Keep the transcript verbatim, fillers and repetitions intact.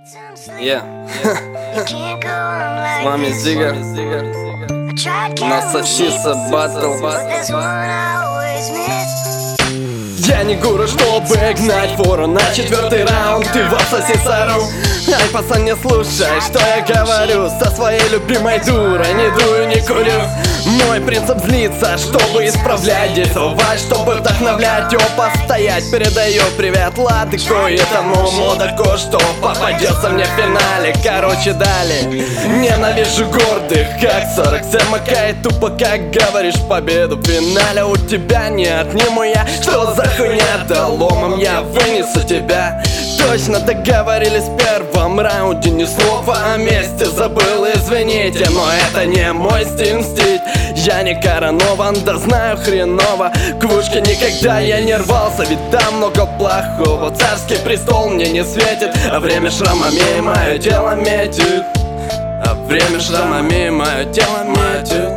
Yeah. С вами Зига. Насосиса батл. Я не гуру, чтобы гнать фору на четвертый раунд. Ты в Насосисару. Ай, пацан, не слушай, что я говорю. Со своей любимой дурой не дую, не курю. Мой принцип злиться, чтобы исправлять, действовать, чтобы вдохновлять, опа, стоять. Передаю привет Ладыку и тому мудаку, что попадется мне в финале. Короче, далее. Ненавижу гордых, как сорок семь АК. И тупо, как говоришь, победу в финале у тебя не отниму я. Что за хуйня? Да ломом я вынесу тебя. Точно договорились в первом раунде. Ни слова о месте забыл, извините, но это не мой стиль мстить. Я не коронован, да знаю хреново. К вышке никогда я не рвался, ведь там много плохого. Царский престол мне не светит, а время шрамами мое тело метит. А время шрамами мое тело метит.